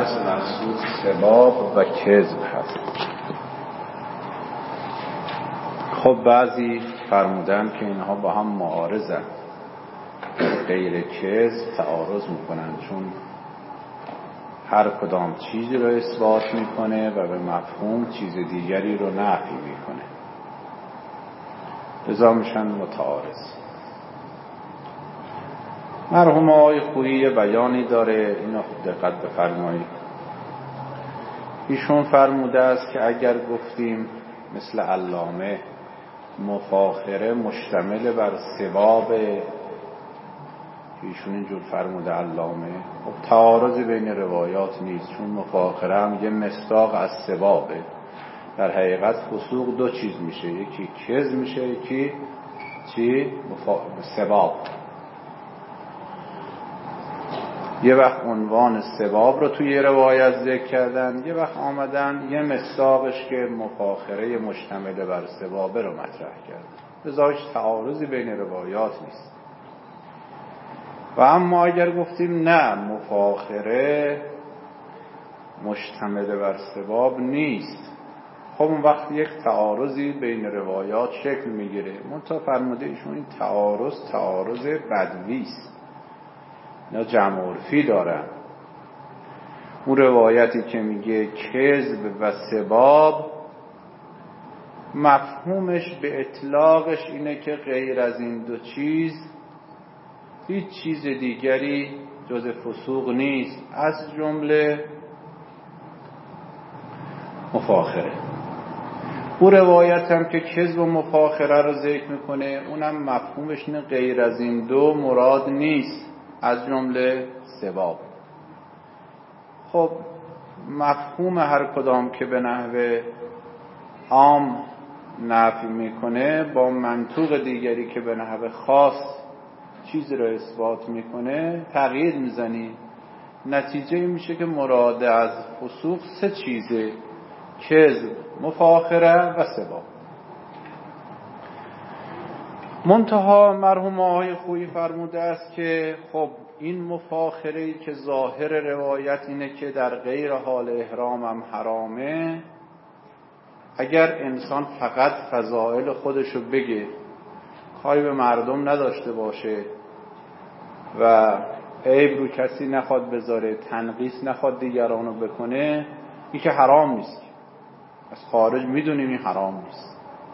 بحث مقصود ثواب و کذب هست. خب بعضی فرمودن که اینها با هم معارضن، غیر کذب تعارض میکنن، چون هر کدام چیزی رو اثبات میکنه و به مفهوم چیز دیگری رو نفی میکنه، لذا میشن متعارض. مرحوم آقای خویی بیانی داره، اینو دقت بفرمایید. ایشون فرموده است که اگر گفتیم مثل علامه مفاخره مشتمل بر ثواب، ایشون اینجور فرموده علامه، خب تعارضی بین روایات نیست، چون مفاخره هم یه مصداق از ثوابه. در حقیقت فسوق دو چیز میشه، یکی کذب میشه، یکی ثواب. یه وقت عنوان ثواب رو توی روایت ذکر کردن، یه وقت آمدن یه مصداقش که مفاخره مشتمل بر ثواب رو مطرح کردن، لذا تعارضی بین روایات نیست. و اما اگر گفتیم نه مفاخره مشتمل بر ثواب نیست، خب اون وقت یک تعارضی بین روایات شکل میگیره. منتها فرموده ایشون این تعارض بدوی است، اینا جمع عرفی دارن. اون روایتی که میگه کذب و سباب، مفهومش به اطلاقش اینه که غیر از این دو چیز هیچ چیز دیگری جز فسوق نیست، از جمله مفاخره. اون روایت هم که کذب و مفاخره رو ذکر میکنه، اونم مفهومش اینه غیر از این دو مراد نیست، از جمله ثواب. خب مفهوم هر کدام که به نحو عام نفی میکنه با منطوق دیگری که به نحو خاص چیزی رو اثبات میکنه تغییر میزنی، نتیجه میشه که مراد از فسوق سه چیزه: کذب، مفاخره و ثواب. منتها مرحوم آقای خویی فرموده است که خب این مفاخره‌ای که ظاهر روایت اینه که در غیر حال احرام هم حرامه، اگر انسان فقط فضائل خودشو بگه، کاری به مردم نداشته باشه و عیب رو کسی نخواد بذاره، تنقیص نخواد دیگرانو بکنه، این که حرام نیست. از خارج میدونیم این حرام نیست.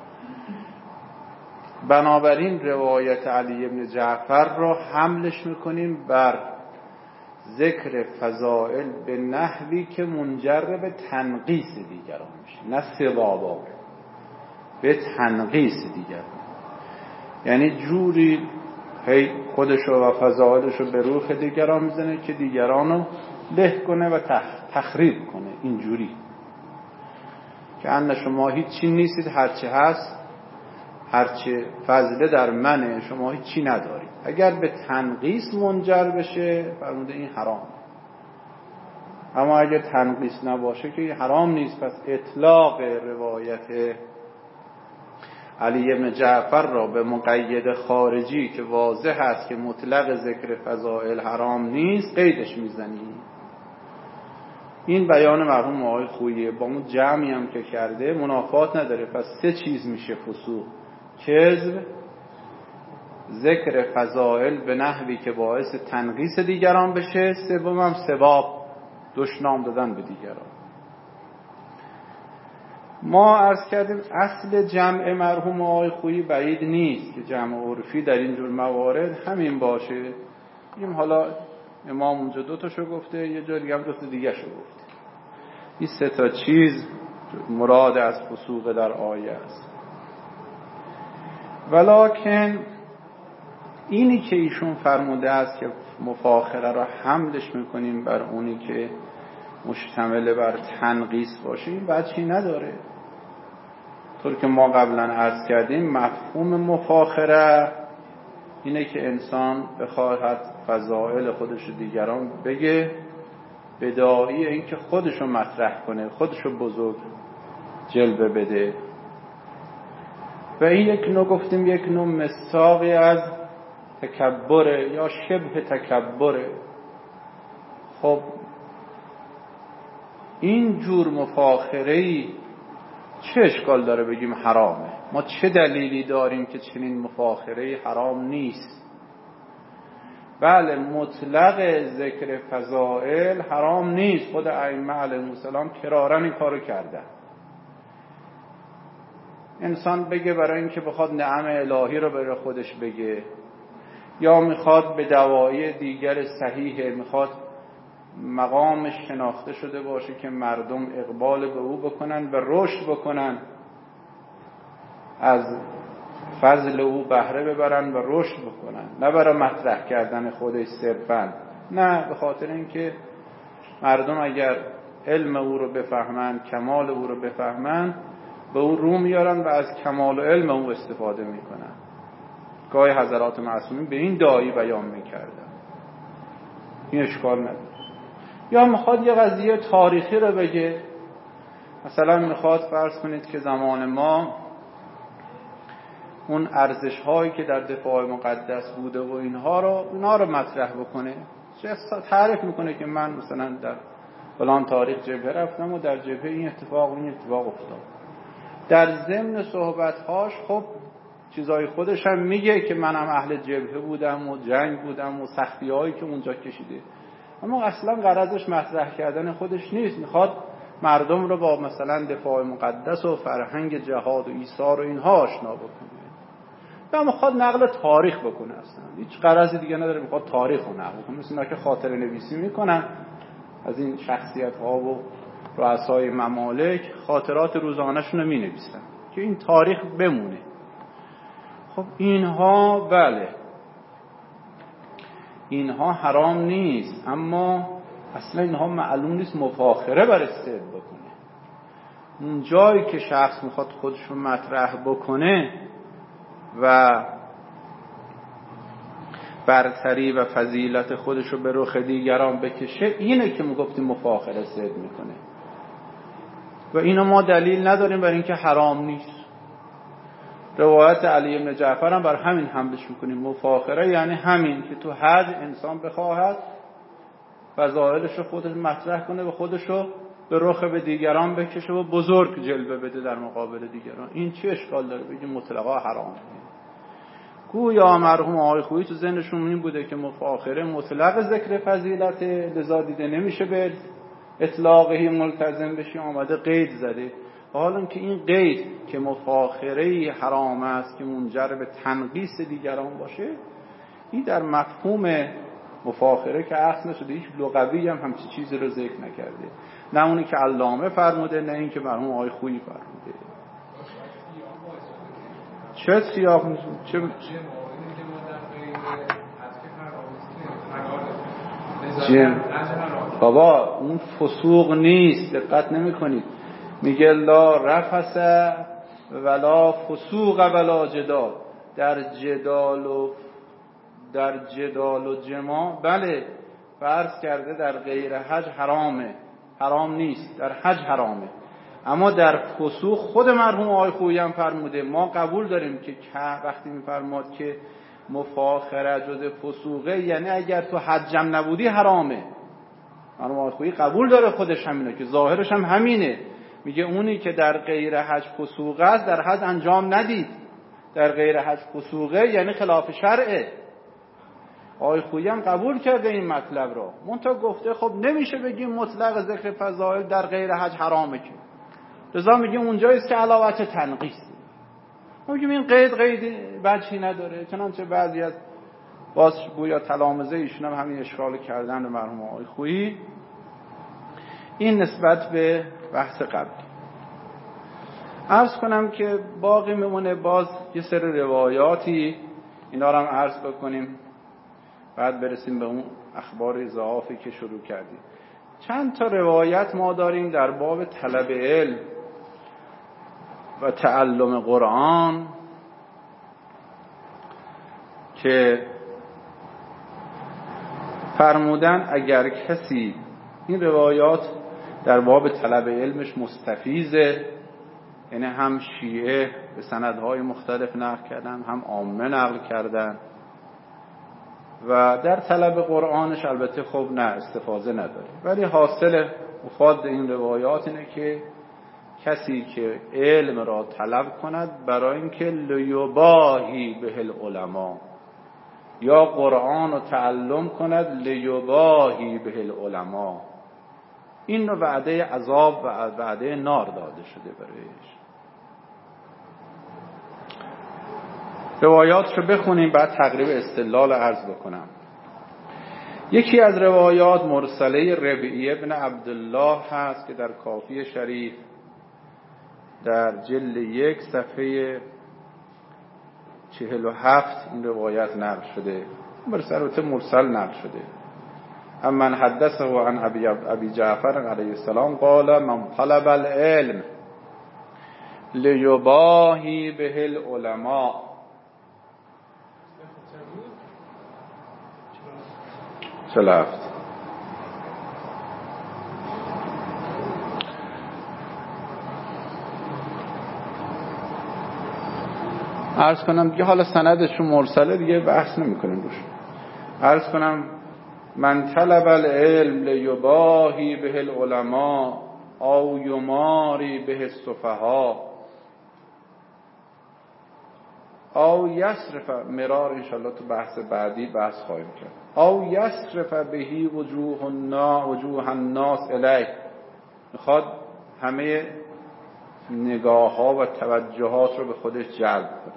بنابراین روایت علی بن جعفر رو حملش میکنیم بر ذکر فضائل به نحوی که منجر به تنقیص دیگران میشه، نه ثوابا، به تنقیص دیگران. یعنی جوری خودشو و فضائلشو به روح دیگران میزنه که دیگرانو له کنه و تخریب کنه، اینجوری که ان شما هیچی نیستید، هرچی هست، هرچی فضله در منه، شما هیچی ندارید. اگر به تنقیص منجر بشه فرموده این حرام، اما اگر تنقیص نباشه که حرام نیست. پس اطلاق روایت علی بن جعفر را به مقید خارجی که واضح است که مطلق ذکر فضائل حرام نیست قیدش میزنی. این بیان مرحوم آقای خویی با اون جمعی هم که کرده منافات نداره. پس سه چیز میشه فسوق: کذب، ذکر فضائل به نحوی که باعث تنقیص دیگران بشه، سوم هم ثواب، دشنام دادن به دیگران. ما عرض کردیم اصل جمع مرحوم آقای خویی بعید نیست که جمع عرفی در این جور موارد همین باشه. این حالا امام اونجا دو تاشو گفته، یه جا دیگه هم دو تا دیگه شو گفته. این سه تا چیز مراد از فسوق در آیه است. ولکن اینی که ایشون فرموده است که مفاخره را حملش میکنیم بر اونی که مشتمل بر تنقیص باشه، این وجهی نداره. طور که ما قبلا عرض کردیم مفهوم مفاخره اینه که انسان بخواهد فضائل خودش دیگران بگه، بداعی این که خودشو مطرح کنه، خودشو بزرگ جلوه بده. و این یک نوع گفتیم یک نوع مصداقی از تکبره یا شبه تکبره. خب این جور مفاخره‌ای چه اشکال داره بگیم حرامه؟ ما چه دلیلی داریم که چنین مفاخره‌ای حرام نیست؟ بله، مطلق ذکر فضائل حرام نیست. خود ائمه علیهم السلام کرارا این کارو کردن. انسان بگه برای اینکه بخواد نعم الهی رو برای خودش بگه، یا میخواد به دواعی دیگر صحیحه، میخواد مقامش شناخته شده باشه که مردم اقبال به او بکنن و رشد بکنن، از فضل او بهره ببرن و رشد بکنن، نه برای مطرح کردن خودش صرفاً، نه، به خاطر اینکه مردم اگر علم او رو بفهمن، کمال او رو بفهمن، به او رو میارن و از کمال و علم او استفاده میکنن. گاهی حضرات معصومین به این داعی بیان میکردن. این اشکال نداره. یا میخواد یه قضیه تاریخی رو بگه، مثلا میخواد فرض کنید که زمان ما اون ارزش هایی که در دفاع مقدس بوده و اینها رو مطرح بکنه. چه تعریف میکنه که من مثلا در فلان تاریخ جبهه رفتم و در جبهه این اتفاق افتاد. در ضمن صحبت‌هاش خب چیزای خودش هم میگه که منم اهل جبهه بودم و جنگ بودم و سختی‌هایی که اونجا کشیده، اما اصلا غرضش مطرح کردن خودش نیست. میخواد مردم رو با مثلا دفاع مقدس و فرهنگ جهاد و ایثار و اینها آشنا بکنه، یا میخواد نقل تاریخ بکنه. اصلا هیچ غرضی دیگه نداره، میخواد تاریخ رو نقل بکنه. مثلا که خاطره نویسی میکنن از این شخصیت‌ها و رؤسای ممالک، خاطرات روزانه‌شون رو می‌نویسن که این تاریخ بمونه. خب اینها بله، اینها حرام نیست، اما اصلا اینها معلوم نیست مفاخره برای صدق بکنه. اون جایی که شخص میخواد خودش رو مطرح بکنه و برتری و فضیلت خودش رو به رخ دیگران بکشه، اینه که میگفتیم مفاخره صدق میکنه. و اینو ما دلیل نداریم برای اینکه حرام نیست. روایت علی بن جعفر هم بر همین حملش میکنیم. مفاخره یعنی همین که تو حج انسان بخواهد فضائلش رو خودش مطرح کنه و خودش رو به رخ به دیگران بکشه و بزرگ جلوه بده در مقابل دیگران. این چه اشکال داره بگیم مطلقا حرام؟ گویا مرحوم آقای خویی تو ذهنشون این بوده که مفاخره مطلق ذکر فضیلت، لذا دیده نمیشه به اطلاقی ملتزم بشی، آمده قید زده. حالا که این قید که مفاخره حرام است که منجر به تنقیص دیگران باشه، این در مفهوم مفاخره که اصل نشده، هیچ لغوی هم همچی چیزی رو ذکر نکرده، نه اونی که علامه فرموده، نه این که مرحوم آقای خویی فرموده. چه سیاق چه بابا اون فسوق نیست، دقت نمی کنید. میگه لا رفث ولا فسوق ولا جدال. در جدال و جماع بله فرض کرده در غیر حج حرام نیست، در حج حرامه. اما در فسوق خود مرحوم آقای خویی هم فرموده. ما قبول داریم که وقتی میفرماد که مفاخره جز فسوقه، یعنی اگر تو حجم نبودی حرامه. مرحوم آقای خویی قبول داره خودش همینه که ظاهرش هم همینه. میگه اونی که در غیر حج فسوقه است در حج انجام ندید. در غیر حج فسوقه یعنی خلاف شرعه. آقای خویی هم قبول کرده این مطلب رو، منتها گفته خب نمیشه بگیم مطلق ذکر فضائل در غیر حج حرامه، که لذا میگیم اونجاییست که علاوت تنقیص. ما میگیم این قید وجهی نداره. چنانچه بعضی از باز گویا تلامذه ایشون هم همین اشکال کردن به مرحوم آقای خویی. این نسبت به بحث قبلی. عرض کنم که باقی میمونه باز یه سری روایاتی، اینا رو هم عرض بکنیم، بعد برسیم به اون اخبار اضافی که شروع کردیم. چند تا روایت ما داریم در باب طلب علم و تعلم قرآن که فرمودن اگر کسی، این روایات در باب طلب علمش مستفیضه، یعنی هم شیعه به سندهای مختلف نقل کردن، هم عامه نقل کردن، و در طلب قرآنش البته خب نه استفاضه نداره، ولی حاصل مفاد این روایات اینه که کسی که علم را طلب کند برای اینکه لیباهی به العلماء، یا قرآن رو تعلم کند لیباهی به العلماء، این رو وعده عذاب و وعده نار داده شده برایش. روایات رو بخونیم بعد تقریب استدلال عرض بکنم. یکی از روایات مرسله ربیعی ابن عبدالله هست که در کافی شریف در جلد 1 صفحه 47 این روایت نقل شده. مرسل نقل شده. اما من حدثه عن ابی جعفر علیه السلام قال من طلب العلم لیباهی به العلماء. عرض کنم دیگه حالا سندشون مرسله دیگه بحث نمی کنیم روش. عرض کنم من طلب العلم لیباهی به العلماء او یماری به السفهاء او یصرف، مرار انشاءالله تو بحث بعدی بحث خواهیم کرد، او یصرف بهی وجوه الناس الیه، میخواد همه نگاه ها و توجهات رو به خودش جلب کنه.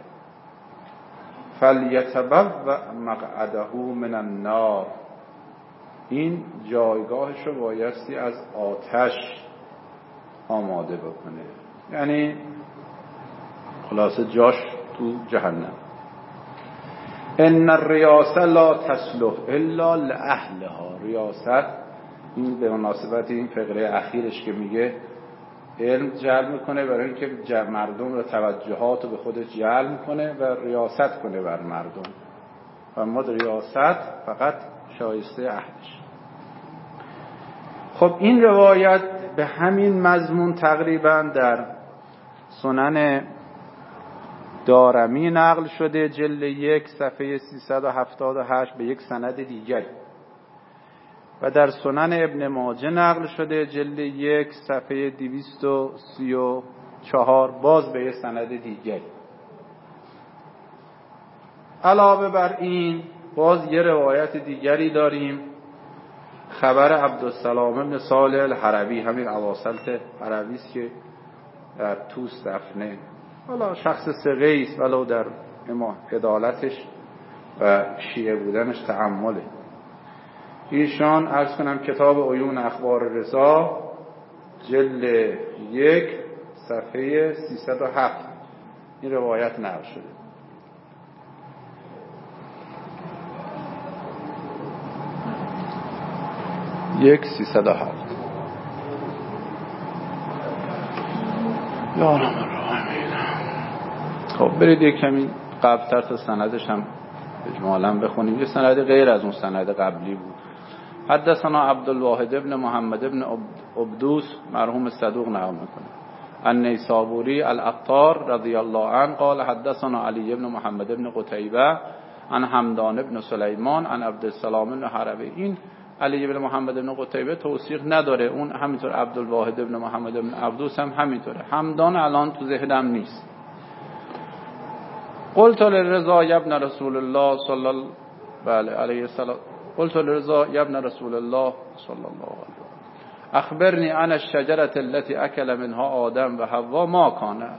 فلیتبوأ مقعده من النار، این جایگاهش رو بایستی از آتش آماده بکنه، یعنی خلاصه جاش تو جهنم. ان الریاسه لا تصلح الا لاهلها، ریاست این به مناسبت این فقره اخیرش که میگه علم جلب میکنه برای اینکه مردم رو توجهات رو به خودش جلب میکنه و ریاست کنه بر مردم، و ما ریاست فقط شایسته اهلش. خب این روایت به همین مضمون تقریبا در سنن دارمی نقل شده، جلد 1 صفحه 378 به یک سند دیگری، و در سنن ابن ماجه نقل شده جلد 1 صفحه 234 باز به یک سند دیگری. علاوه بر این باز یه روایت دیگری داریم، خبر عبدالسلام بن صالح الحربی، همین اواسط حربی است که در توس دفنه، حالا شخص ثقه است ولو در عدالتش و شیعه بودنش تأمله. ایشان عرض کنم کتاب عیون اخبار رضا جلد 1 صفحه 307 این روایت نقل شده. یک 307 یا رحم الرحمین. خب برید یک کمی قبل‌تر تا سندش هم اجمالاً بخونیم. یه سند غیر از اون سند قبلی بود. حدثنا عبدالواحد ابن محمد ابن عبدوس مرحوم صدوق نقل میکنه النیسابوری العطار رضی الله عنه قال حدثنا علی ابن محمد ابن قتیبه عن حمدان ابن سلیمان عن عبدالسلام بن حربی. این علی ابن محمد ابن قتیبه توثیق نداره، اون همینطور عبدالواحد ابن محمد ابن عبدوس هم همینطوره. حمدان الان تو ذهنم نیست. قلت للرضا ابن رسول الله صلی الله علیه السلام قلت للرضا ابن رسول الله صلی الله علیه و اخبرنی عن الشجره التي اكل منها آدم و حوا ما کانت.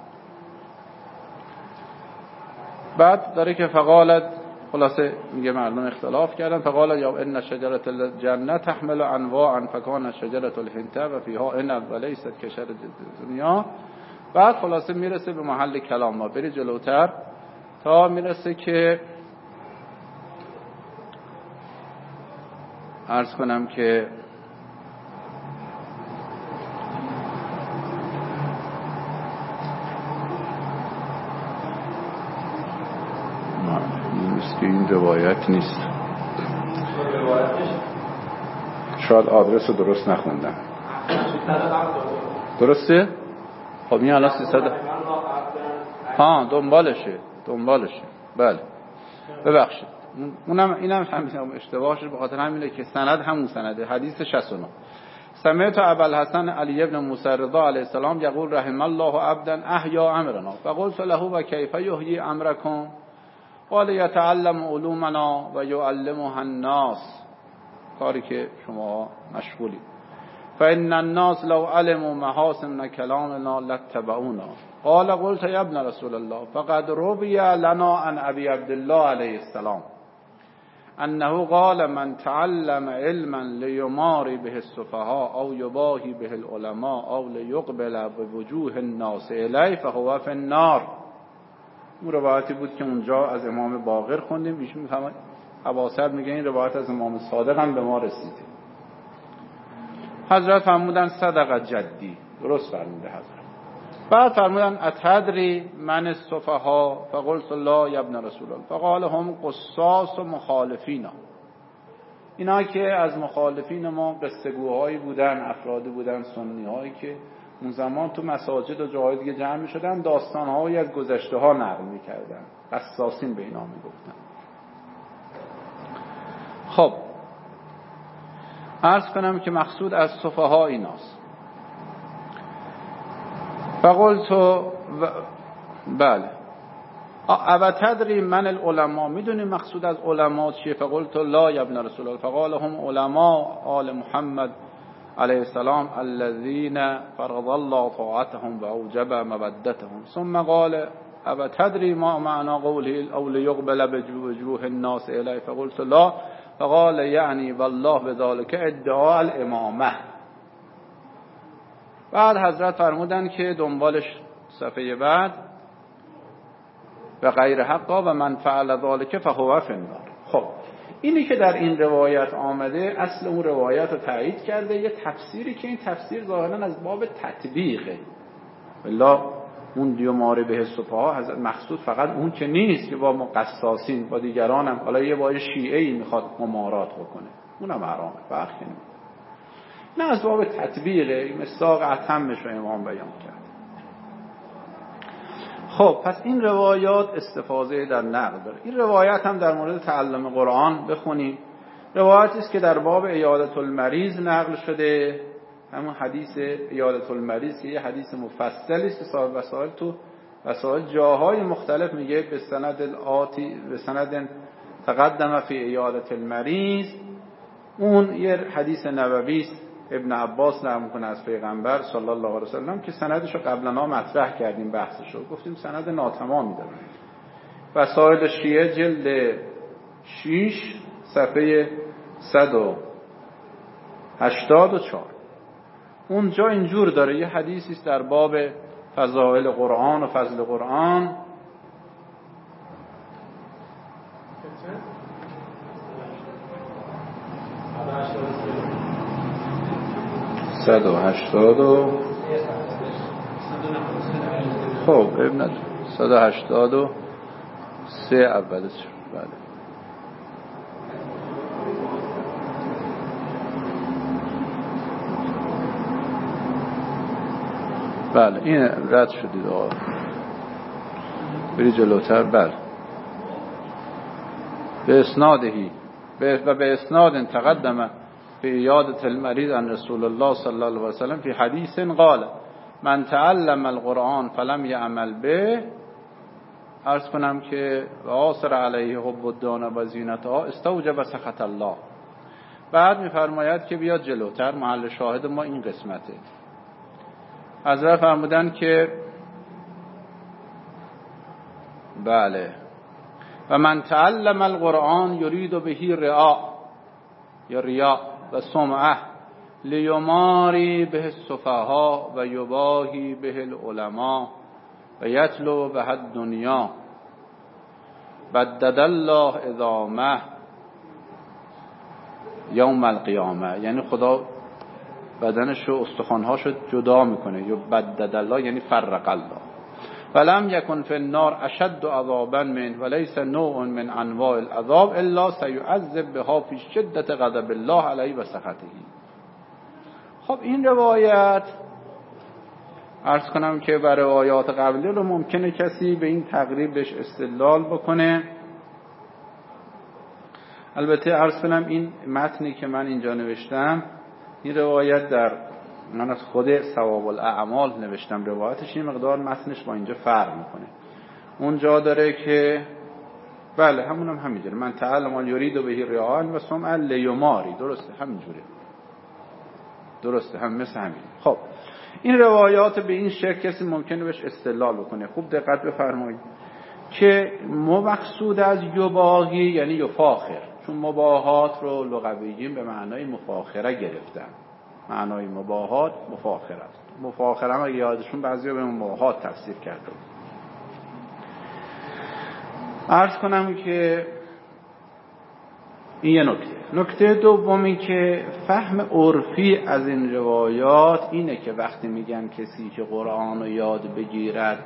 بعد داره که فقالت، خلاصه میگه مردم اختلاف کردن، فقالت یا ان شجره الجنه تحمل انواعا فكان شجره الحنطه و فيها عنب وليست كشجره الدنيا. بعد خلاصه میرسه به محل کلام، ما بری جلوتر تا میرسه که عرض کنم که این روایت نیست، شاید آدرس رو درست نخوندم. درسته؟ خب این الان 300 دنبالشه بله ببخشید، اینم همین اشتباه شد، به خاطر همینه که سند همون سنده حدیث 69 سمعت ابا الحسن علی بن موسی رضا علیه السلام یقول رحم الله عبدا احیا امرنا فقلت له و کیف یحیی امرکم قال یتعلم علومنا و یعلمها الناس، کاری که شما مشغولی. فان الناس لو علموا محاسن کلامنا لاتبعونا. قال قلت یا ابن رسول الله فقد روی لنا عن ابي عبد الله علیه السلام انه قال من تعلم علما لیماری به السفهاء او یباهی به العلماء او لیقبل بوجوه الناس الیه فهو فی النار. اون روایتی بود که اونجا از امام باقر خوندیم. ایشون میفهمه اباصر میگه این روایت از امام صادق هم به ما رسیده. حضرت فرمودن صدق جدی، درست فرموده حضرت. بعد فرمودن اتدری من السفهاء فقلت لا یا ابن رسول الله فقال هم قصاص و مخالفینا. اینا که از مخالفین ما قصه‌گوهایی بودن، افرادی بودن سنی هایی که اون زمان تو مساجد و جاهای دیگه جمع می‌شدن، داستان‌هایی از گذشته ها نقل می‌کردن، قصاصین به اینا می‌گفتن. خب عرض کنم که مقصود از سفهاء ایناست. فقلت بله او تدری من العلماء، میدونی مقصود از علما چیه؟ فقلت لا یا ابن رسول الله فقال هم علماء آل محمد علیه السلام الذين فرض الله طاعتهم و اوجب مودتهم. ثم قال او تدری ما معنى قوله او لیقبل بوجوه الناس الیه فقلت لا فقال یعنی والله بذلك ادعاء الامامه. بعد حضرت فرمودن که دنبالش صفحه بعد و غیر حقا و من فعل ذلك فهو فی النار. خب اینی که در این روایت آمده اصل اون روایت رو تایید کرده، یه تفسیری که این تفسیر ظاهرا از باب تطبیقه. والله اون دیوماره به السفهاء مقصود فقط اون که نیست که با مقصاصین با دیگران هم، حالا یه با شیعه‌ای میخواد ممارات بکنه اونم حرامه، فرق کنه. نه از باب تطبیقه، مصداق اتمش رو امام بیان کرد. خب پس این روایات استفاده در نقل داره. این روایت هم در مورد تعلم قرآن بخونیم. روایتی است که در باب عیادت المریض نقل شده، همون حدیث عیادت المریض که یه حدیث مفصلی است که صاحب وسائل تو وسائل جاهای مختلف میگه به سند آتی به سند تقدم فی عیادت المریض. اون یه حدیث نبوی است، ابن عباس نقل میکنه از پیغمبر صلی الله علیه وسلم که سندش رو قبلا مطرح کردیم، بحثش رو گفتیم سند ناتمامی داره. وسائل شیعه جلد 6 صفحه 184 اونجا اینجور داره، یه حدیثی است در باب فضائل قرآن و فضل قرآن. خب ابن 183 اولش. بله بله این رد شدید آقا، بری جلوتر. بله به اسنادهی و به اسناد تقدم فی عیادت المریض عن رسول الله صلی الله علیه وسلم فی حدیث قال من تعلم القرآن فلم یعمل به. عرض کنم که آثر علیه حب الدنیا و زینتها استوجب سخط الله. بعد میفرماید که بیاد جلوتر، محل شاهد ما این قسمته. حضرت فرمودن که بله و من تعلم القرآن یرید بهی رعا یا ریا و سمعه لیماری به السفهاء و یباهی به العلماء و یطلب به الدنیا بدد الله عظامه یوم القیامه. یعنی خدا بدنش و استخوان‌هاشو جدا میکنه، یا بدد الله یعنی فرق الله. ولم یکن فی النار اشد عذابا من وليس نوع من انواع العذاب الا سيعذب بها فی شدت غضب الله علیه و سخطه. خب این روایت عرض کنم که برای روایات قبلی رو ممکنه کسی به این تقریب بهش استدلال بکنه. البته عرض کنم این متنی که من اینجا نوشتم این روایت من از خود ثواب الاعمال نوشتم روایتش، این مقدار متنش با اینجا فرق میکنه. اونجا داره که بله همونم همینجوره، من تعلم یرید به ریان و سمع لیماری، درسته همینجوره، درسته هم مثل همین. خب این روایات به این شکل کسی ممکنه بهش استدلال بکنه. خوب دقت بفرمایید که مقصود از یباهی یعنی یفاخر، چون مباهات رو لغویین به معنای مفاخره گرفتن. معنای مباهات مفاخره است. مفاخره هم اگه یادشون بعضیا به مباهات تفسیر کرده. عرض کنم که این یه نکته دومی که فهم عرفی از این روایات اینه که وقتی میگن کسی که قرآن رو یاد بگیرد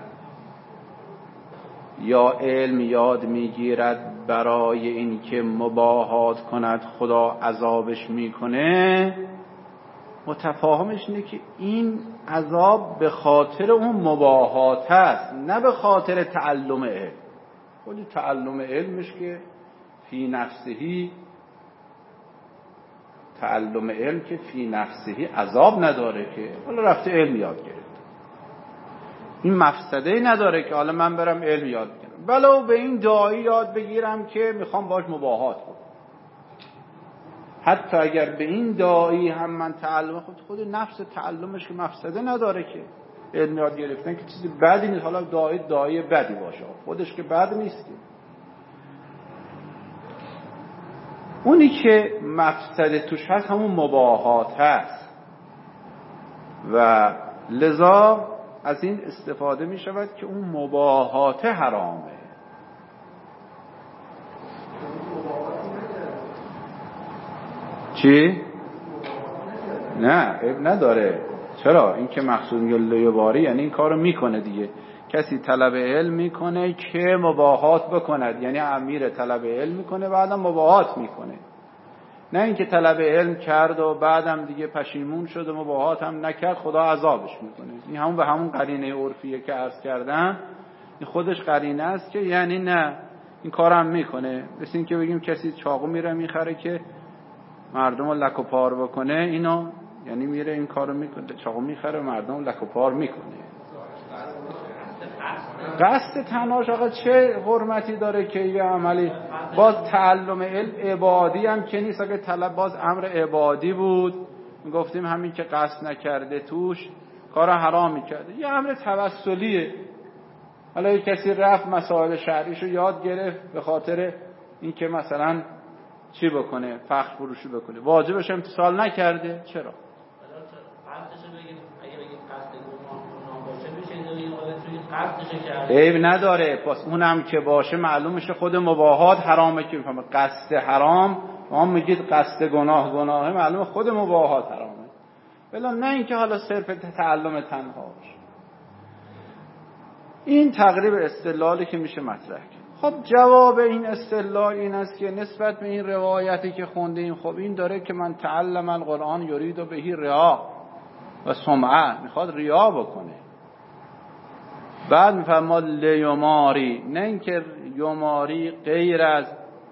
یا علم یاد میگیرد برای این که مباهات کند خدا عذابش میکنه، متفاهمش اینه که این عذاب به خاطر اون مباهات هست، نه به خاطر تعلم علم. خودی تعلم علمش که فی نفسهی، تعلم علم که فی نفسهی عذاب نداره که حالا رفته علم یاد گرفت، این مفسده نداره که حالا من برم علم یاد بگیرم، ولو به این داعی یاد بگیرم که میخوام باش مباهات کنم. حتی اگر به این داعی هم من تعلم خود نفس تعلمش که مفسده نداره که علم یاد گرفتن که چیزی بدی نیست، حالا داعی بدی باشه خودش که بد نیست که. اونی که مفسده توش هست همون مباهات هست و لذا از این استفاده می شود که اون مباهات حرامه. چی؟ نه عیب نداره. چرا؟ این که مقصود لیباری یعنی این کارو میکنه دیگه. کسی طلب علم میکنه که مباهات بکند، یعنی امیر طلب علم میکنه بعدم مباهات میکنه، نه اینکه طلب علم کرد و بعدم دیگه پشیمون شد و مباهات هم نکرد خدا عذابش میکنه. این همون به همون قرینه عرفیه که عرض کردم، این خودش قرینه است که یعنی نه این کارم میکنه. مثل این که بگیم کسی چاقو میره میخره که مردم رو لک و پار بکنه، اینو یعنی میره این کارو میکنه، چاقو میخره مردم رو لک و پار میکنه. قصد تنهاش آقا چه حرمتی داره که یه عملی باز تعلم علم عبادی هم که نیست. اگه طلب باز امر عبادی بود گفتیم همین که قصد نکرده توش کار حرام میکرده، یه امر توسلیه. حالا یه کسی رفت مسائل شرعیشو یاد گرفت به خاطر این که مثلا چی بکنه، فخر فروشی بکنه، واجبش امتثال نکرده، چرا؟ عیب نداره. پس اونم که باشه معلومشه خود مباهات حرامه که میفهمه. قصد حرام ما میگید قصد گناه معلومه خود مباهات حرامه، بلا نه اینکه حالا صرف تعلم تنها باشه. این تقریب استدلالی که میشه مطرح کرد. خب جواب این استدلال این است که نسبت به این روایتی که خوندیم، خب این داره که من تعلم القرآن یرید بهی ریا و سمعه، میخواد ریا بکنه. بعد میفرماد لیماری، نه اینکه یماری غیر از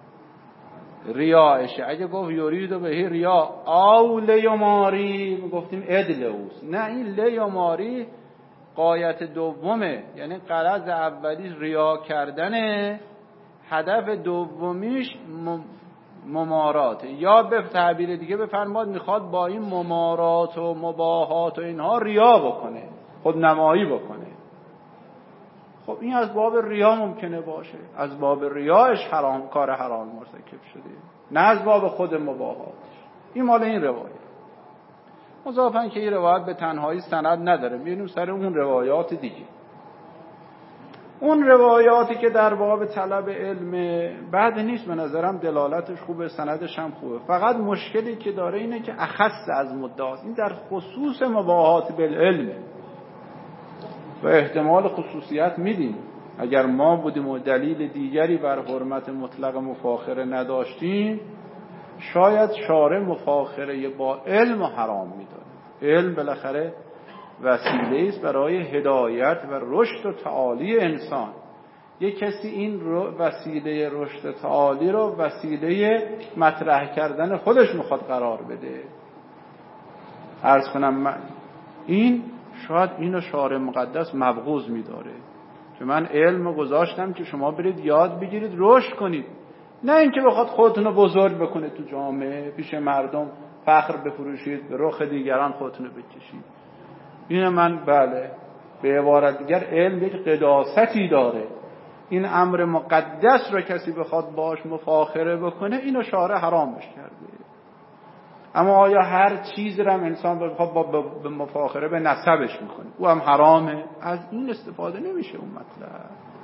ریاشه. اگه گفت یرید بهی ریا او لیماری میگفتیم ادل اوست، نه این لیماری غایت دومه، یعنی غرض اولیش ریا کردنه، هدف دومیش ممارات، یا به تعبیر دیگه بفرماد میخواد با این ممارات و مباهات و اینها ریا بکنه، خود نمایی بکنه. خب این از باب ریا ممکنه باشه، از باب ریاش حرام، کار حرام مرتکب شده، نه از باب خود مباهاتش. این مال این روایت. مضافاً که این روایت به تنهایی سند نداره، میبینیم سر اون روایات دیگه. اون روایاتی که در باب طلب علم بعد نیست، به نظرم دلالتش خوبه، سندش هم خوبه. فقط مشکلی که داره اینه که اخص از مدعاست. این در خصوص مباهات بالعلم و احتمال خصوصیت میدیم. اگر ما بودیم و دلیل دیگری بر حرمت مطلق مفاخره نداشتیم، شاید شارع مفاخره با علم حرام میداد. علم بالاخره وسیله است برای هدایت و رشد و تعالی انسان. یک کسی این وسیله رشد و تعالی رو وسیله مطرح کردن خودش میخواد قرار بده. عرض کنم این شاید اینو شارع مقدس مبغوض می‌داره که من علم گذاشتم که شما برید یاد بگیرید رشد کنید، نه اینکه بخواد خودتون رو بزرگ بکنه تو جامعه پیش مردم فخر بفروشید به رخ دیگران خودتون رو بکشید. این من بله به عبارت دیگر علم یک قداستی داره. این امر مقدس رو کسی بخواد باش مفاخره بکنه اینو شارع حرامش کرده. اما آیا هر چیز رو هم انسان بخواد به مفاخره به نسبش میکنه او هم حرامه؟ از این استفاده نمیشه اون مطلب.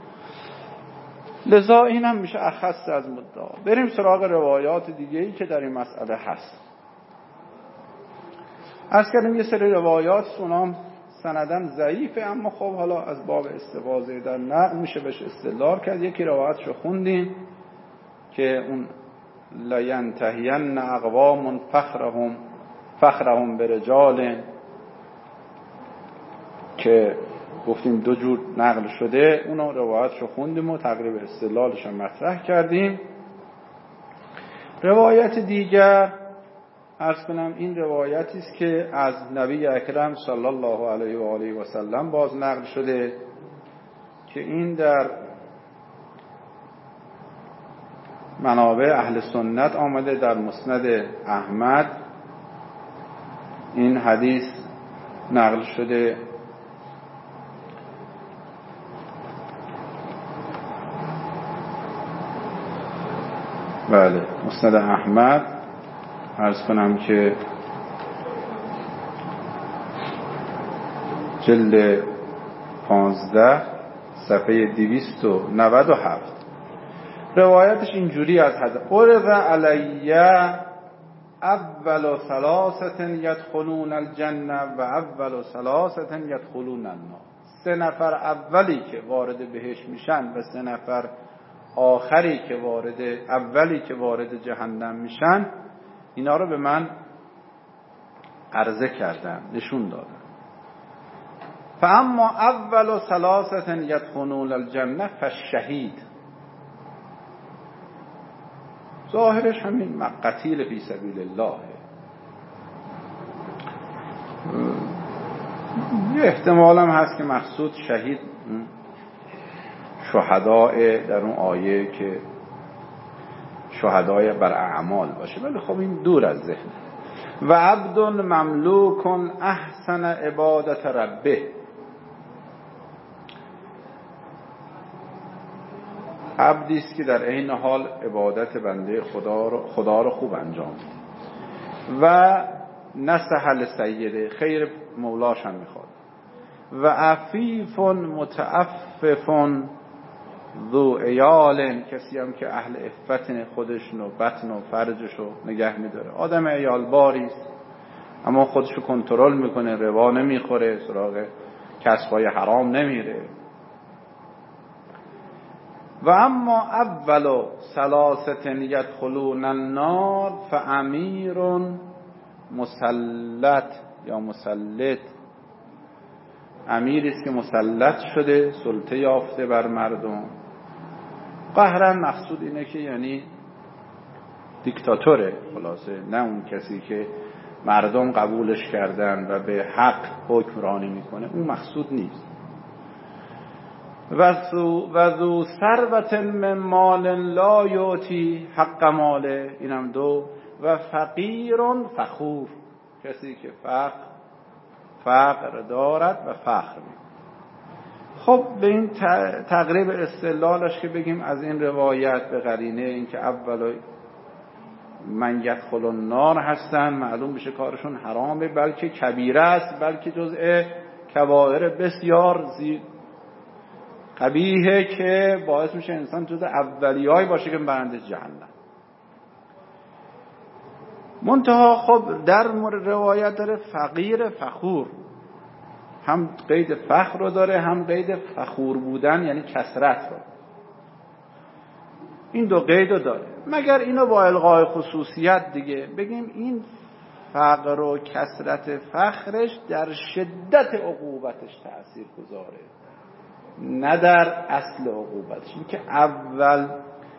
لذا این هم میشه اخص از مدعا. بریم سراغ روایات دیگه‌ای که در این مسئله هست. عرض کردیم یه سری روایات اونام سندن ضعیفه، اما خب حالا از باب استفاضه در نقل میشه بهش استدلال کرد. یکی روایتشو خوندیم که اون لا ینتهین اقوام فخرهم برجال، که گفتیم دو جور نقل شده، اونو روایتشو خوندیم و تقریبا استدلالش هم مطرح کردیم. روایت دیگر عرض کنم این روایتی است که از نبی اکرم صلی الله علیه و آله و سلم باز نقل شده که این در منابع اهل سنت آمده، در مسند احمد این حدیث نقل شده. بله مسند احمد عرض کنم که جلد 15 صفحه 297 روایتش اینجوری از حضرت عرض علی اول ثلاثه یدخلون الجنه و اول ثلاثه یدخلون النار. 3 نفر اولی که وارد بهشت میشن و 3 نفر آخری که اولی که وارد جهنم میشن، اینا رو به من عرضه کردن، نشون دادن. فاما اول ثلاثه یدخلون الجنه فالشهید. ظاهرش همین قتیل فی سبیل الله. یه احتمال هم هست که مقصود شهید شهداء در اون آیه که شهدای بر اعمال باشه، ولی خب این دور از ذهن. و عبد مملوک احسن عبادت ربه. عبدی است که در عین حال عبادت بنده خدا رو خوب انجام میده و نسهل سیده، خیر مولاش هم میخواد. و عفیف متعفف ذو عیال، کسی هم که اهل عفت خودشون و بطن و فرجشو نگه میداره، آدم عیال باری است اما خودشو کنترل میکنه، ربا نمیخوره، سراغ کسبای حرام نمیره. و اما اول ثلاثه یدخلون النار فامیر مسلط یا مسلط، امیری است که مسلط شده، سلطه یافته بر مردم. قهرا مقصود اینه که یعنی دیکتاتوره خلاصه، نه اون کسی که مردم قبولش کردن و به حق حکمرانی میکنه، اون مقصود نیست. و ذو ثروت من مال لا یعطی حق ماله، اینم 2. و فقیر فخور، کسی که فقر دارد و فخر میکنه. خب به این تقریب استدلالش که بگیم از این روایت به قرینه اینکه اول من یدخل النار هستن، معلوم بشه کارشون حرامه، بلکه کبیره است، بلکه جزء کبائر بسیار قبیحه که باعث میشه انسان جزء اولیای باشه که برنده جهنم. منتها خب در روایت داره فقیر فخور، هم قید فخر رو داره هم قید فخور بودن یعنی کثرت رو. این 2 قید رو داره، مگر اینو با الغای خصوصیت دیگه بگیم این فقر و کثرت فخرش در شدت عقوبتش تأثیر گذاره، نه در اصل عقوبتش. این که اول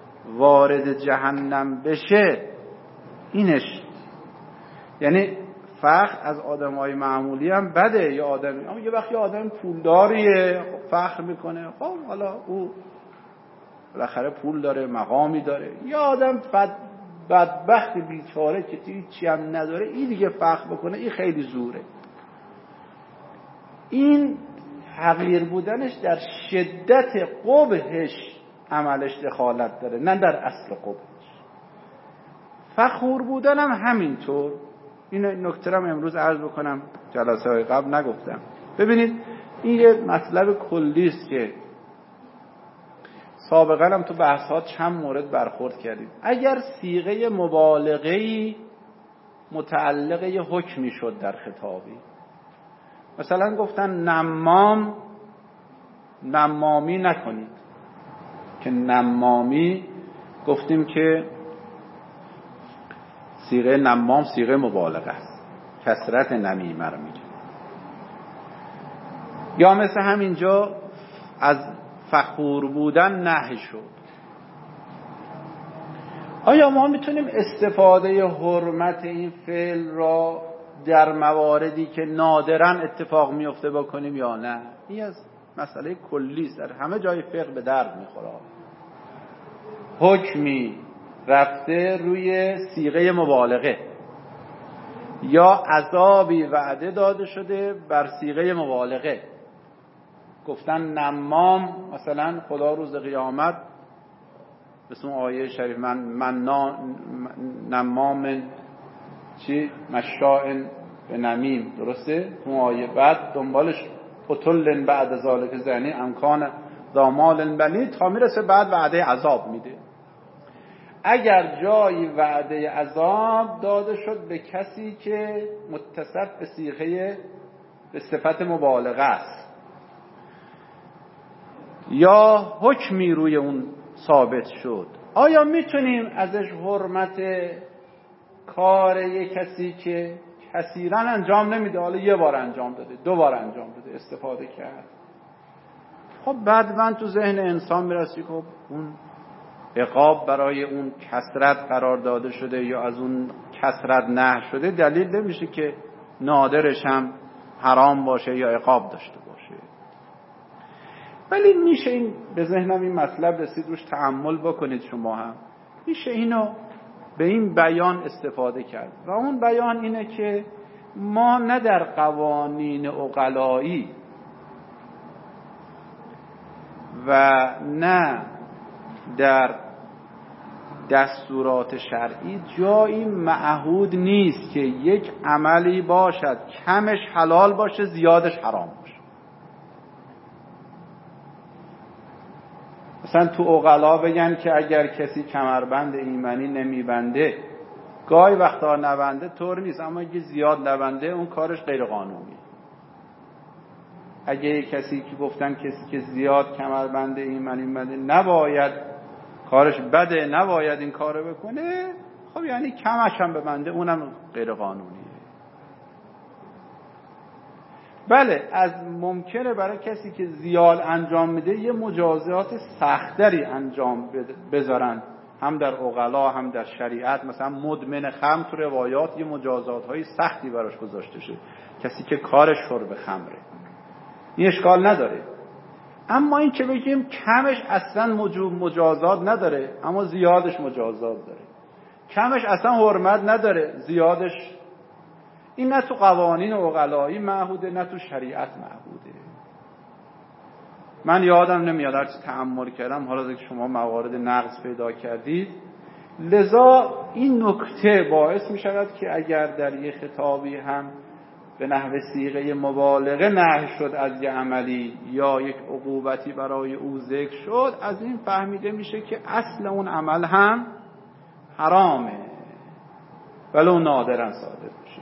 وارد جهنم بشه اینش، یعنی فخر از آدمای معمولی هم بده. یا آدمی، اما یه وقتی آدم پولداریه فخر میکنه، خب حالا او بالاخره پول داره، مقامی داره. یا آدم بدبخت بیچاره که هیچی هم نداره، این دیگه فخر بکنه، این خیلی زوره. این حقیر بودنش در شدت قبحش عملش دخالت داره، نه در اصل قبحش. فخور بودن هم همینطور. این نکته رو امروز عرض بکنم، جلسه های قبل نگفتم. ببینید این یه مطلب کلی است که سابقا هم تو بحثات چند مورد برخورد کردیم. اگر صیغه مبالغه‌ای متعلق یه حکمی شد در خطابی، مثلا گفتن نمامی نکنید، که نمامی گفتیم که صیغه نمام صیغه مبالغه است، کثرت نمیمه رو میگه. یا مثل همینجا از فخور بودن نهی شد. آیا ما میتونیم استفاده حرمت این فعل را در مواردی که نادراً اتفاق میفته بکنیم یا نه؟ این از مسئله کلی است، در همه جای فقه به درد میخوره. حکمی رفته روی صیغه مبالغه یا عذابی وعده داده شده بر صیغه مبالغه. گفتن نمام، مثلا خدا روز قیامت مثل آیه شریف من نمام چی مشاء به نمیم، درسته؟ اون آیه بعد دنبالش قتل بعد ذالک زنی امکان ذامال بنی تا میرسه بعد وعده عذاب میده. اگر جایی وعده عذاب داده شد به کسی که متصف به صیغه به صفت مبالغه است یا حکمی روی اون ثابت شد، آیا میتونیم ازش حرمت کار یک کسی که کثیراً انجام نمیده، حالا یه بار انجام داده، 2 بار انجام داده، استفاده کرد؟ خب بعد من تو ذهن انسان میرسی که اون عقاب برای اون کثرت قرار داده شده یا از اون کثرت نهی شده، دلیل نمیشه که نادرش هم حرام باشه یا عقاب داشته باشه. ولی میشه این، به ذهنم این مطلب رسید، روش تأمل بکنید شما هم، میشه اینو به این بیان استفاده کرد. و اون بیان اینه که ما نه در قوانین عقلایی و نه در دستورات شرعی جایی معهود نیست که یک عملی باشد کمش حلال باشه زیادش حرام باشه. مثلا تو عقلا بگن که اگر کسی کمربند ایمنی نمیبنده، گاهی وقتا نبنده طور نیست، اما اگه زیاد نبنده اون کارش غیر قانونی. اگه کسی که گفتن کسی که زیاد کمربند ایمنی بنده نباید، کارش بده، نباید این کارو بکنه، خب یعنی کمش هم ببنده اونم غیر قانونیه. بله از ممکنه برای کسی که زیاد انجام میده یه مجازات سختری انجام بذارن، هم در عقلا هم در شریعت. مثلا مدمن خمر تو روایات یه مجازات های سختی براش گذاشته شده، کسی که کارش شرب خمره، این اشکال نداره. اما این که بگیم کمش اصلا مجازات نداره اما زیادش مجازات داره، کمش اصلا حرمت نداره زیادش، این نه تو قوانین عقلایی معهوده نه تو شریعت معهوده. من یادم نمیاد هرچی تأمل کردم، حالا که شما موارد نقض پیدا کردید، لذا این نکته باعث می شود که اگر در یه خطابی هم به نحو صیغه مبالغه نهی شد از یه عملی یا یک عقوبتی برای او ذکر شد، از این فهمیده میشه که اصل اون عمل هم حرامه ولو نادرا صادر بشه.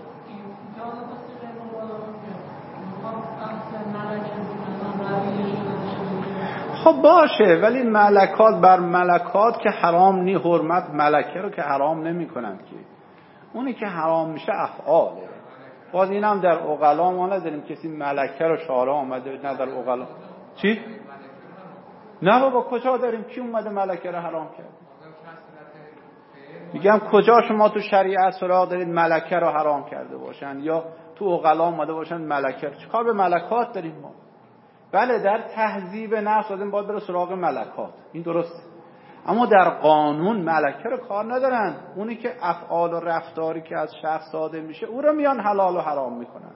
خب باشه، ولی ملکات بر ملکات که حرام نی، حرمت ملکه رو که حرام نمی کنند که، اونی که حرام میشه افعاله. باز این هم در عقلا ما نداریم کسی ملکه رو شارع آمده، نه در عقلا. چی؟ نه بابا کجا داریم؟ کی اومده ملکه رو حرام کرد؟ میگم کجا شما تو شریعت سراغ دارید ملکه رو حرام کرده باشن یا تو عقلا اومده باشن ملکه؟ چیکار به ملکات داریم ما؟ بله در تهذیب نفس آدم باید بره سراغ ملکات، این درسته، اما در قانون ملکه رو کار ندارن. اونی که افعال و رفتاری که از شخص صادر میشه او رو میان حلال و حرام میکنن.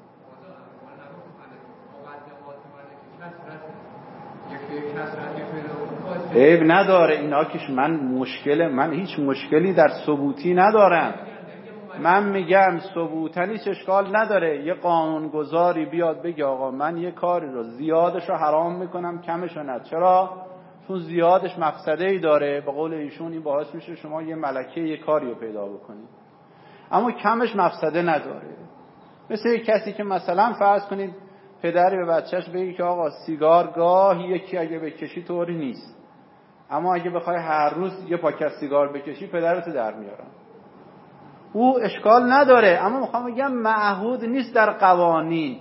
عیب نداره اینا که من هیچ مشکلی در ثبوتی ندارم. من میگم ثبوتنیش اشکال نداره. یه قانونگذاری بیاد بگه آقا من یه کاری رو زیادش رو حرام میکنم کمش رو نه. چرا؟ چون زیادش مفسده‌ای داره. به قول ایشون این باعث میشه شما یه ملکه یه کاری رو پیدا بکنید، اما کمش مفسده نداره. مثل یک کسی که مثلا فرض کنید پدری به بچهش بگه که آقا سیگار گاهی یکی اگه بکشی طوری نیست، اما اگه بخوای هر روز یه پاکت سیگار بکشی پدرتو در میارن. او اشکال نداره، اما میخوام بگم معهود نیست در قوانین.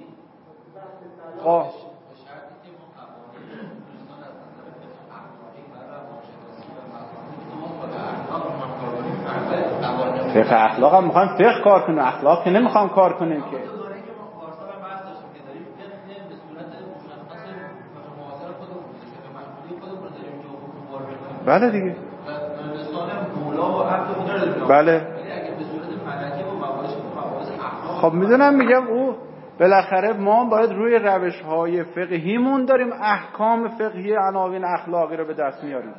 فقه اخلاق هم میخوایم فقه کار کنیم، اخلاق که نمیخوام کار کنیم که. بله دیگه. بله. خب میدونم، میگم او بالاخره ما باید روی روش‌های فقهیمون داریم احکام فقهی عناوین اخلاقی رو به دست میاریم.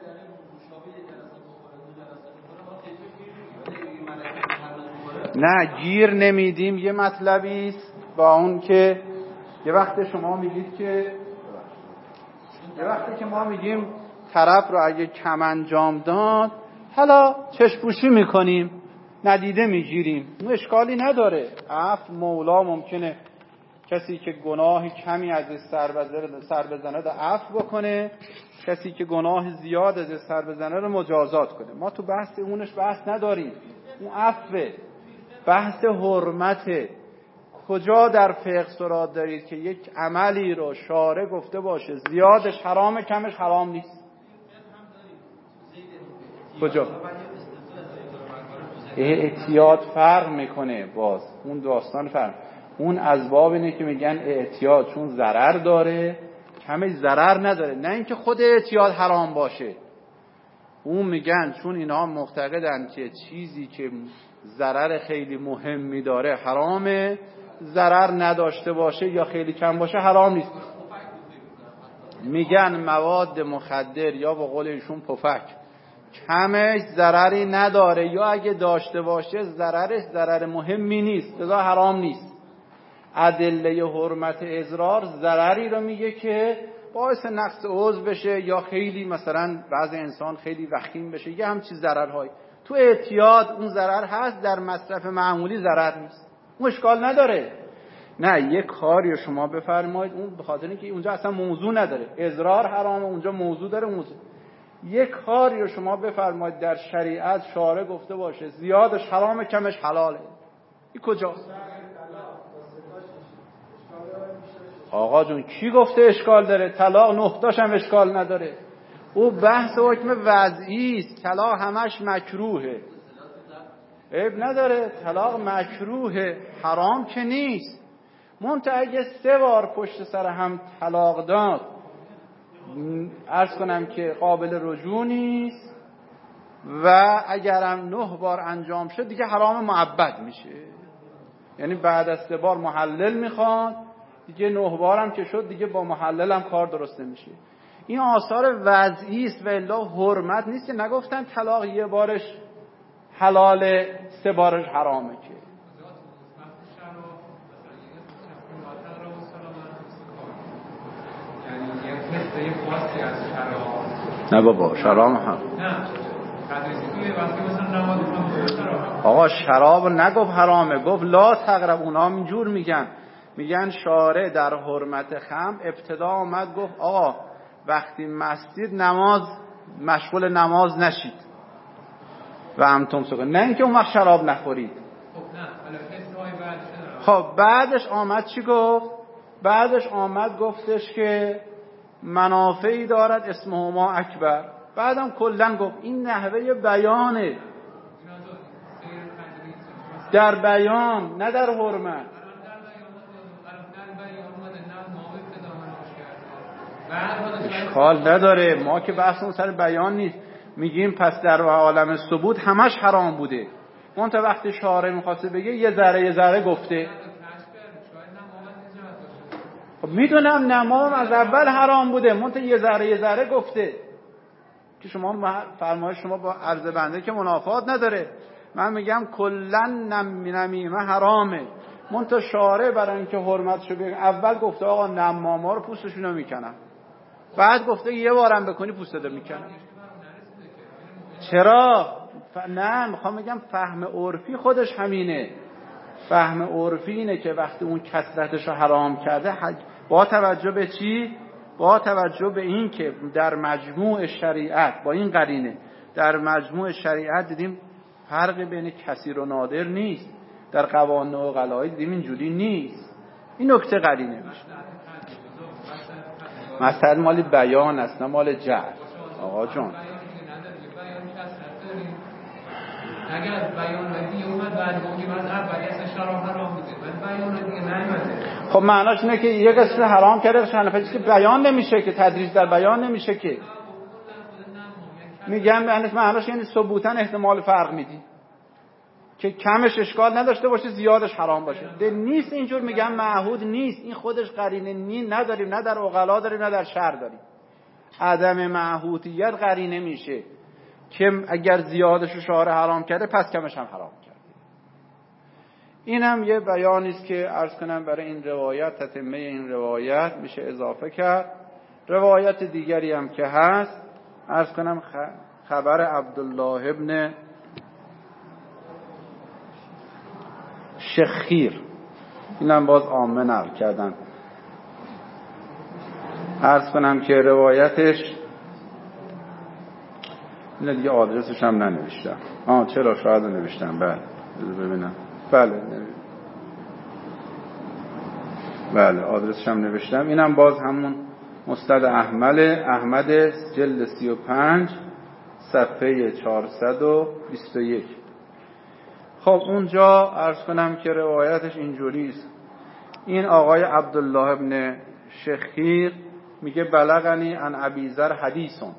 نه گیر نمیدیم. یه مطلبی است با اون که یه وقت شما میگید که ما میگیم طرف رو اگه کم انجام داد حالا چشپوشی میکنیم ندیده میگیریم، اون اشکالی نداره. عفو مولا ممکنه کسی که گناه کمی از سر بزنه رو عفو بکنه، کسی که گناه زیاد از سر بزنه رو مجازات کنه. ما تو بحث اونش بحث نداریم، اون عفوه. بحث حرمته. کجا در فقه سراغ دارید که یک عملی رو شارع گفته باشه زیادش حرامه کمش حرام نیست؟ کجا؟ اعتیاد فرق میکنه. باز اون داستان فرق. اون از باب اینه که میگن اعتیاد چون ضرر داره کمش ضرر نداره، نه اینکه خود اعتیاد حرام باشه. اون میگن چون اینا معتقدن که چیزی که ضرر خیلی مهمی داره حرامه، ضرر نداشته باشه یا خیلی کم باشه حرام نیست. میگن مواد مخدر یا به قول ایشون پفک کمش ضرری نداره یا اگه داشته باشه ضررش ضرر مهمی نیست، لذا حرام نیست. ادله حرمت اضرار ضرری رو میگه که باعث نقص عضو بشه یا خیلی مثلا بعض انسان خیلی وخیم بشه، یه همچین ضررهایی. تو اعتیاد اون ضرر هست، در مصرف معمولی ضرر نیست، اون اشکال نداره. نه یه کاری شما بفرمایید اون به خاطر اینکه اونجا اصلا موضوع نداره، اضرار حرامه، اونجا موضوع داره. موضوع یک کاری رو شما بفرمایید در شریعت شارع گفته باشه زیادش حرامه کمش حلاله، این کجاست؟ آقا جون کی گفته اشکال داره؟ طلاق نهتاش هم اشکال نداره. او بحث حکم وضعی است. طلاق همش مکروهه، عیب نداره. طلاق مکروهه، حرام که نیست. منتها اگه 3 بار پشت سر هم طلاق داد عرض کنم که قابل رجوع نیست و اگرم 9 بار انجام شد دیگه حرام مؤبد میشه. یعنی بعد از 3 بار محلل میخواد، دیگه 9 بارم که شد دیگه با محلل هم کار درست نمیشه. این آثار وضعی است و الا حرمت نیست که نگفتن طلاق 1 بارش حلاله 3 بارش حرامه که. نه بابا شراب هم آقا شراب نگفت حرامه، گفت لا تقرب. اونا اینجور میگن شارع در حرمت خمر ابتدا آمد گفت آقا وقتی مستید نماز مشغول نماز نشید و انتم سکون، نه اینکه اون وقت شراب نخورید. خب بعدش آمد چی گفت؟ بعدش آمد گفتش که منافعی دارد اسمهما اکبر. بعدم کلن گفت این نحوه بیانه. در بیان نه در حرمت. اشکال نداره، ما که بحثمون سر بیان نیست. میگیم پس در عالم ثبوت همش حرام بوده، اون تا وقتی شارع میخواسته بگه یه ذره گفته. خب میدونم نمام از اول حرام بوده، اون تا یه ذره گفته که شما فرمایش شما با عرض بنده که منافات نداره. من میگم کلن نمیمه حرامه، اون تا شارع برای اینکه حرمتشو بگه اول گفته آقا نماما رو پوستشونو میکنم، بعد گفته یه بارم بکنی پوستتو میکنم. چرا؟ نه میخوام بگم فهم عرفی خودش همینه. فهم عرفی اینه که وقتی اون کثرتش رو حرام کرده با توجه به چی؟ با توجه به این که در مجموع شریعت، با این قرینه در مجموع شریعت دیدیم فرق بین کثیر و نادر نیست، در قوانین و قواعد دیدیم اینجوری نیست. این نکته قرینه میشه. مثلا مال بیان است نه مال جعل. آقا جان اگر بیان دیگه اومد بعد موقعی بعد اولی اصلا شراب حرام بوده، بعد بیان دیگه نمیده. خب معناش اینه که یه قسم حرام کرده شنفتی که بیان نمیشه، که تدریج در بیان نمیشه که. میگم معناش یعنی ثبوتاً احتمال فرق میدی که کمش اشکال نداشته باشه زیادش حرام باشه. ده نیست اینجور، میگم معهود نیست، این خودش قرینه نداریم، نه در عقلا داریم نه در شرع داریم. عدم معهودیت قرینه میشه که اگر زیادش رو شارع حرام کرده پس کمش هم حرام کرده. اینم یه بیانی است که عرض کنم برای این روایت، تتمه این روایت میشه اضافه کرد. روایت دیگری هم که هست عرض کنم خبر عبدالله ابن شخیر، اینم باز عامه نقل کردن. عرض کنم که روایتش اینه دیگه، آدرسش هم ننوشتم. چرا شاید نوشتم. بله ببینم. بله آدرسش هم نوشتم. اینم باز همون مستند احمد جلد 35 صفحه 421. خب اونجا عرض کنم که روایتش اینجوری است. این آقای عبدالله ابن شخیر میگه بلغنی عن ابی ذر حدیثون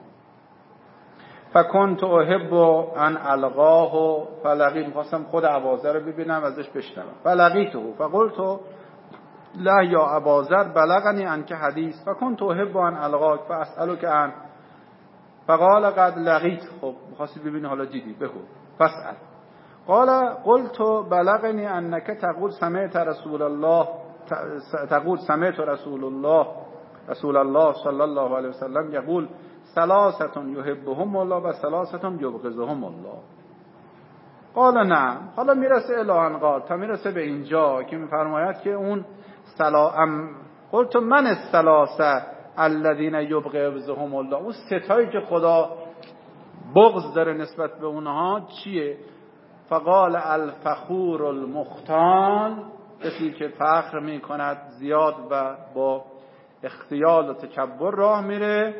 فکنت احب ان القاه فلقیت. می‌خواستم خود ابوذر رو ببینم ازش بشنوم. فلقیته فقلت لا یا ابوذر بلغنی عنک حدیث فکنت احب ان القاک فاسالک عن فقال قد لقیت. خب می‌خواستی ببینی، حالا دیدی، بگو فاسال. قلت بلغنی انک تقول سمعت رسول الله رسول الله صلی الله علیه وسلم یقول ثلاثه یحبهم الله و ثلاثه یبغضهم الله. قال نعم. حالا میرسه الی ان قال، تا میرسه به اینجا که میفرماید که اون قلت من الثلاثه الذين یبغضهم الله، اون ستایی که خدا بغض داره نسبت به اونها چیه؟ فقال الفخور المختال، کسی که فخر می کند زیاد و با اختیال و تکبر راه میره.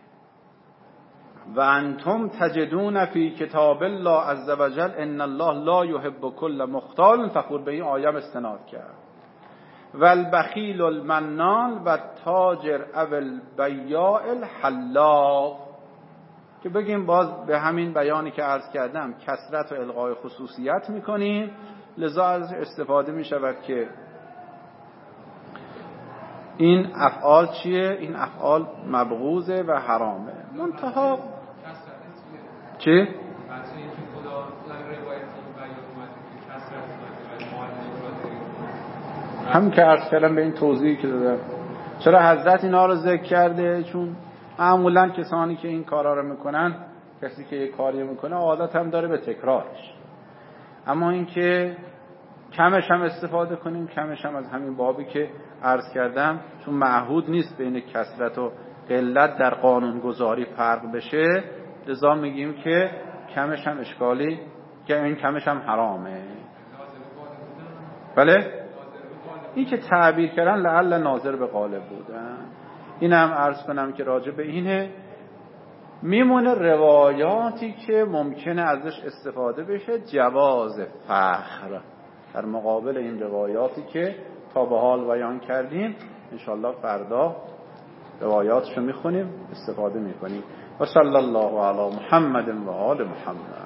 و انتم تجدون فی کتاب الله عز وجل ان الله لا یحب کل مختال فخور. به این آیه استناد کرد. و البخیل المنان و تاجر او البیاع الحلاف، که بگیم باز به همین بیانی که عرض کردم کثرت و الغای خصوصیت میکنیم، لذا از استفاده میشود که این افعال چیه؟ این افعال مبغوضه و حرامه. منتها چی؟ همین که عرض کردم به این توضیحی که دادم. چرا حضرت اینا رو ذکر کرده؟ چون معمولا کسانی که این کارا رو میکنن، کسی که یک کاری میکنه عادت هم داره به تکرارش. اما این که کمش هم استفاده کنیم، کمش هم از همین بابی که عرض کردم، چون معهود نیست بین کثرت و قلت در قانون گذاری فرق بشه، لذا میگیم که کمش هم اشکالی، که این کمش هم حرامه. بله؟ این که تعبیر کردن لعل ناظر به غالب بودن، اینم عرض کنم که راجع به اینه. میمونه روایاتی که ممکنه ازش استفاده بشه، جواز فخر. در مقابل این روایاتی که تا به حال بیان کردیم. انشاءالله فردا روایاتشو میخونیم، استفاده میکنیم. و صلی الله علی محمد و آل محمد.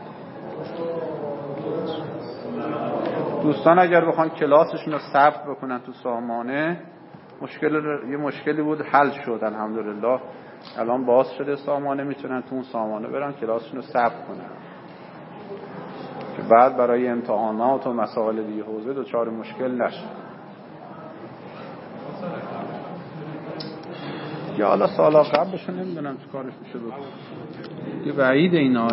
دوستان اگر بخوان کلاسشون رو ثبت بکنن تو سامانه، یه مشکلی بود حل شد الحمدلله. الان باز شده سامانه، میتونن تو اون سامانه برن کلاسشون رو ثبت کنن که بعد برای امتحانات و مسائل دیگه حوزه دچار مشکل نشه. یا حالا سالا قبلشون نمیدونم چه کارش میشه بکنم. یه بعید اینا